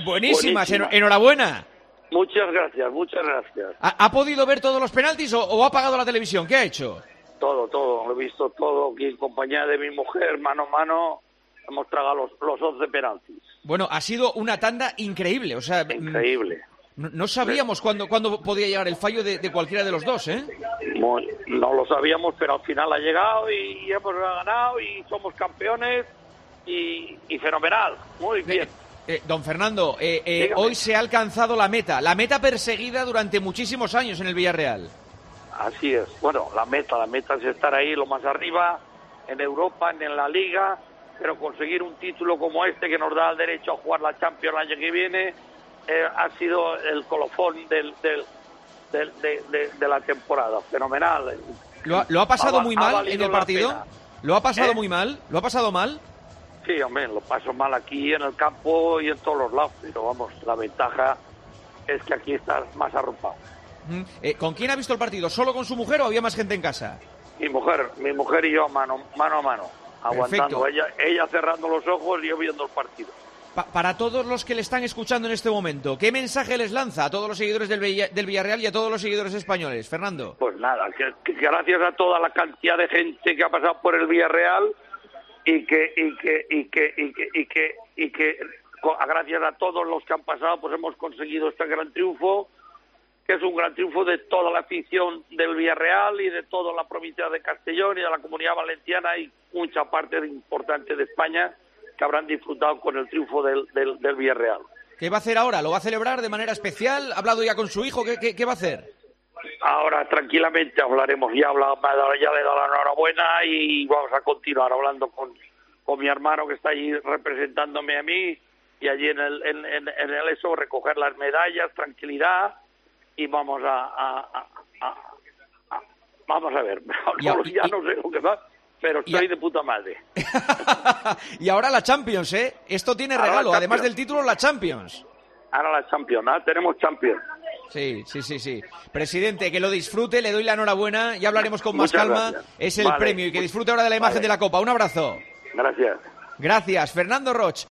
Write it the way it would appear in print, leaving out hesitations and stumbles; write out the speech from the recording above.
Buenísimas, Buenísima. enhorabuena. Muchas gracias, muchas gracias. ¿Ha podido ver todos los penaltis o ha apagado la televisión? ¿Qué ha hecho? Todo, lo he visto todo aquí en compañía de mi mujer, mano a mano, hemos tragado los 11 penaltis. Bueno, ha sido una tanda increíble, o sea... Increíble. No sabíamos cuándo podía llegar el fallo de cualquiera de los dos, ¿eh? No lo sabíamos, pero al final ha llegado y hemos ganado y somos campeones y fenomenal, muy bien. Don Fernando, hoy se ha alcanzado la meta perseguida durante muchísimos años en el Villarreal. Así es. Bueno, la meta es estar ahí lo más arriba, en Europa, en la Liga, pero conseguir un título como este que nos da el derecho a jugar la Champions el año que viene ha sido el colofón de la temporada. Fenomenal. ¿Lo ha pasado muy mal en el partido? ¿Lo ha pasado muy mal? ¿Lo ha pasado mal? Sí, hombre, lo paso mal aquí en el campo y en todos los lados, pero vamos, la ventaja es que aquí estás más arropado. ¿Con quién ha visto el partido? ¿Solo con su mujer o había más gente en casa? Mi mujer y yo mano a mano, aguantando, ella cerrando los ojos y yo viendo el partido. Para todos los que le están escuchando en este momento, ¿qué mensaje les lanza a todos los seguidores del Villarreal y a todos los seguidores españoles, Fernando? Pues nada, que gracias a toda la cantidad de gente que ha pasado por el Villarreal y que gracias a todos los que han pasado, pues hemos conseguido este gran triunfo, que es un gran triunfo de toda la afición del Villarreal y de toda la provincia de Castellón y de la Comunidad Valenciana y mucha parte importante de España que habrán disfrutado con el triunfo del Villarreal. ¿Qué va a hacer ahora? ¿Lo va a celebrar de manera especial? ¿Ha hablado ya con su hijo? ¿Qué va a hacer? Ahora tranquilamente hablaremos, ya le he dado la enhorabuena y vamos a continuar hablando con mi hermano que está allí representándome a mí y allí en el eso recoger las medallas, tranquilidad y vamos vamos a ver. Ya no sé lo que va, pero estoy de puta madre. Y ahora la Champions, ¿eh? Esto tiene regalo, además del título, la Champions. Ahora la Champions, tenemos Champions. Sí. Presidente, que lo disfrute, le doy la enhorabuena, ya hablaremos con más calma. Gracias. Es el premio y que disfrute ahora de la imagen de la Copa. Un abrazo. Gracias. Gracias, Fernando Roch.